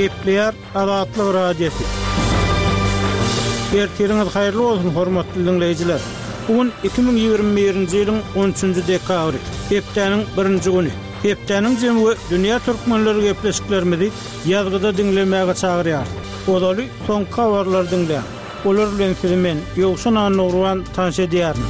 Gepleýär Azatlyk Radiosu. Ertiriniz haýyrly bolsun hormatly dinleýijiler. Bugün 2021-nji ýylyň 13-nji dekabry, hepdeniň 1-nji güni. Hepdeniň jemgy dünýä türkmenleri gepleşiklerimizi ýazgyda dinlemäge çagyrýar. Odaly soňky habarlar dinleýär. Olar bilen men Ýowşan Nurwan tanış edýärmi?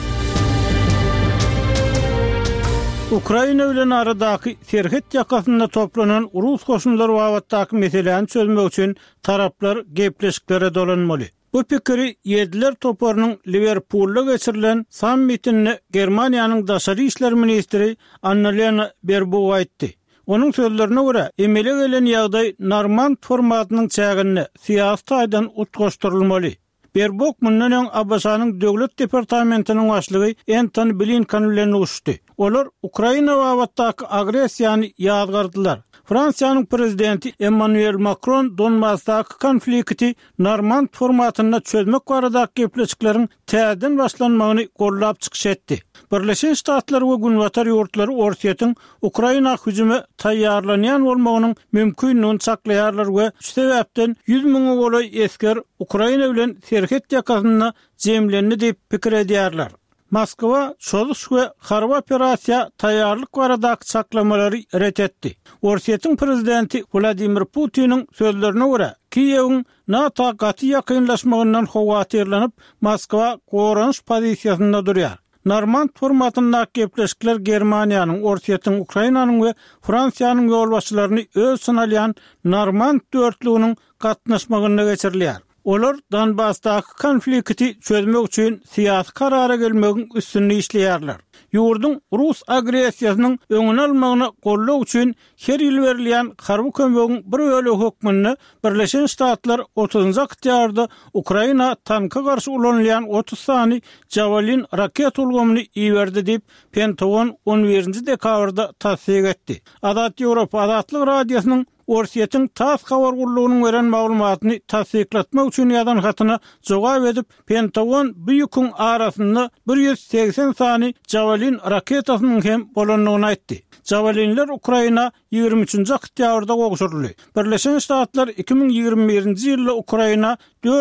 Ukraina bilen aradaky Serhet ýakasynda toplanan Rus goşunlary wagtdaky meseleni çözmek üçin taraplar gepleşiklere dolanmaly. Bu pikiri Ýediler toparynyň Liverpoolda geçirilen sammitinde Germaniýanyň daşary işler ministri Annalena Baerbock aýtdy. Onun sözlerine göre emele gelen ýagdaý Normand formatynyň çägine syýasy taýdan utgaşdyrylmaly. Baerbock mundan öň Abbasanyň döwlet departamentiniň başlygy Antony Blinken bilen uçdy. Olar Ukraina wagtdaky agresiýany ýazgardylar. Fransiýanyň prezidenti Emmanuel Macron Donbassdaky konflikti Normand formatyna çözmek baradaky gepleşikleriň täzeden başlanmagyny gollap çykyş etdi. Birleşen Ştatlar we Günwatar ýurtlary Orsiýatyň Ukraina hüjüme taýýarlanýan bolmagynyň mümkinligini saklaýarlar we şu sebäpden 100 000 goly esker Ukraina bilen Serhet ýakasyna jemlendi diýip pikir edýärler. Moskwa çoluş we harby operasiýa taýýarlyk baradaky saklamalary ret etdi. Orsiýatyň prezidenti Vladimir Putin'in sözlerine göre Kiýewiň NATO gaty ýakynlaşmagyndan howatyrlanyp Moskwa goranyş pozisiýasynda durýar. Normand formatyndaky gepleşikler Germaniýanyň, Orsiýatyň, Ukrainanyň we Fransiýanyň ýolbaşçylaryny öz synalýan Normand dörtlüğiniň gatnaşmagyna geçirilýär. Olar Donbassdaky konflikti çözmek üçin syýasy karara gelmegiň üstünde işleýärler. Ýurdun Rus agresiýasynyň öňüni almagyna gollak üçin her ýyl berilýän harby kömegiň bir bölegi hökmüni Birleşen Ştatlar 30-njy oktýabrda Ukraina tanka garşy ulanylýan 30 sany Javelin raket ulgamyny iýerdi diýip Pentagon 11-nji dekabrda tasdik etdi. Azat Ýewropa Azatlyk Radiosynyň Orsiýatyň TASS habar gurulugynyň beren maglumatyny tasdiklatmak üçin ýazan hatyna jogap edip Pentagon bu ýüküň arasynda 180 sany Javelin raketasynyň hem bolanyny aýtdy. Javelinler Ukraina 23-nji oktýabrda gogşurly. Birleşen Ştatlar 2021-nji ýylda Ukraina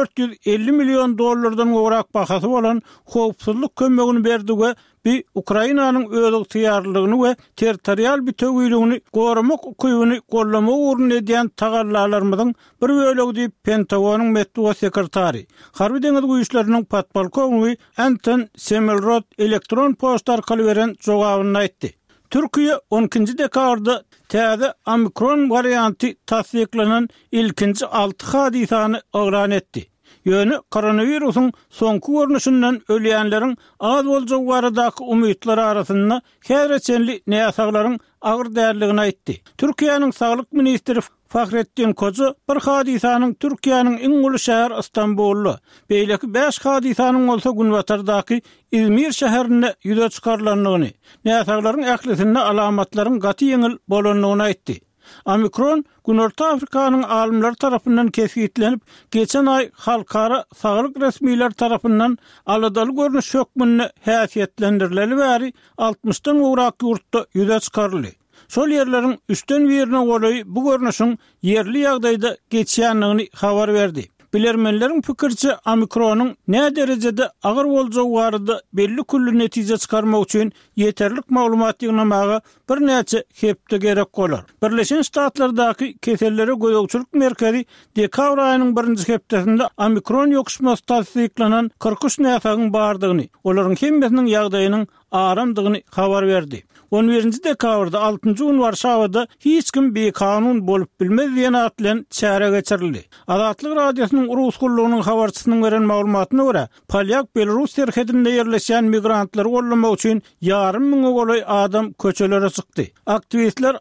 450 milyon dollardan gowrak bahasy bolan howpsuzlyk kömegini berdi we bir Ukrainanyň özlük tiýarlygyny we territorial bütünlüğini goramak ukybyny gollamak urun edýän tagallarlarymyň bir bölegi diýip Pentagonyň medeniýet sekretary, harby deňiz güýçleriniň patpolkowniky Anton Semelrod elektron poçta arkaly beren jogabyny aýtdy. Türkiýe 12-nji dekabrda täze Omikron varianty tasdiklanan ilkinji 6 hadisany ogran etdi. Ýöne koronawirusyň soňky görnüşinden ölýänleriň az boljagy baradaky umytlar arasynda häreçenli näsaglaryň agyr därligini aýtdy. Türkiýanyň saglyk ministri Fahrettin Koca bir hadisanyň Türkiýanyň iň uly şäher Istanbully, beýleki 5 hadisanyň bolsa Günwatardaky İzmir şäherinde ýüze çykarlandygyny, näsaglaryň ählisinde alamatlaryň gaty ýeňil bolanyny aýtdy. Omikron Günorta Afrikanyň alimler tarapyndan kesgitlenip, geçen ay halkara saglyk resmiler tarapyndan aladaly görnüş hökmüne häsiýetlendirileli bäri 60-dan gowrak ýurtda ýüze çykarly. Şol ýerleriň üstten birine goly bu görnüşiň yerli ýagdaýda geçýänligini habar berdi. Bilermenleriň pikirçe Omikron'un ne derecede agyr boljagy barada belli kully netije çykarmak üçin ýeterlik maglumat ýygnamaga bir näçe hepde gerek bolar. Birleşen Ştatlardaky kesellere gözegçilik merkezi dekabr aýynyň 1-nji hepdesinde Omikron ýokuşmasy tasdiklanan 43 näsagyň bardygyny, olaryň hemmesiniň ýagdaýynyň aramdygyny habar berdi. 11-nji dekabrda 6-njy gün Warşawada hiç kim bekanun bolup bilmez diýen at bilen çäre geçirildi. Azatlyk Radiosynyň Rus gurulugynyň habarçysynyň beren maglumatyna görä, Polyak Belarus serhedinde ýerleşen migrantlar gollamak üçin ýarym miňe goly adam köçelere çykdy. Aktivistler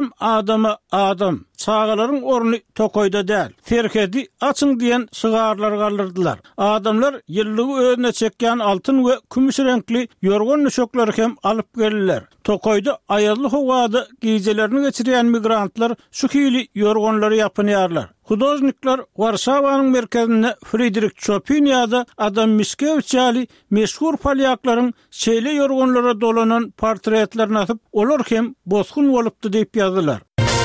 adam çağalaryň orny Tokoyda däl, serhedi açyň diýen şygarlar galdyrdylar. Adamlar ýyllygy özüne çekýän altyn we kümüş renkli ýorgan nüşoklary hem alyp geldiler. Tokoyda aýarly howada gijelerini geçirýän migrantlar şu hili ýorganlary ýapynýarlar. Hudojniklar Warşawanyň merkezinde Friedrich Chopin ýa-da Adam Mickiewicz ýaly meşhur polyaklaryň şeýle ýorganlara dolanan portretlerini asyp, olar hem bozgun bolupdy diýip ýazdylar.